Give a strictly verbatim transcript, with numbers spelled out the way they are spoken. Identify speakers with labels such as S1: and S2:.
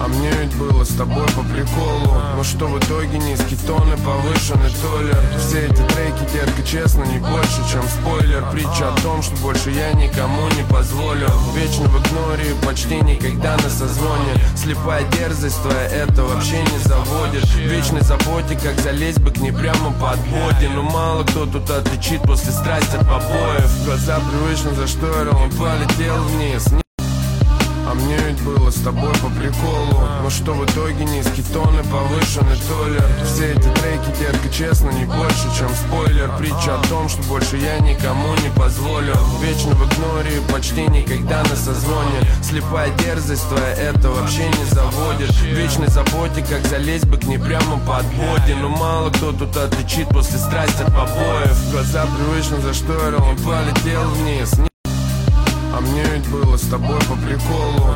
S1: А мне ведь было с тобой по приколу. Но что в итоге? Низкий тон и повышенный толлер. Все эти треки, детка, честно, не больше, чем спойлер. Притча о том, что больше я никому не позволю. Вечно в игноре, почти никогда на созвоне. Слепая дерзость твоя это вообще не заводит. В вечной заботе, как залезть бы к ней прямо под боди. Но мало кто тут отличит после страсти от побоев. Глаза привычно заштореил, он полетел вниз. А мне ведь было с тобой по приколу. Но что в итоге? Низкий тон и повышенный толлер. Все эти треки, детка, честно, не больше, чем спойлер. Притча о том, что больше я никому не позволю. Вечно в игноре, почти никогда на созвоне. Слепая дерзость твоя это вообще не заводит. В вечной заботе, как залезть бы к ней прямо под боди. Но мало кто тут отличит после страсти от побоев. Глаза привычно заштореил, он полетел вниз. А мне ведь было с тобой по приколу.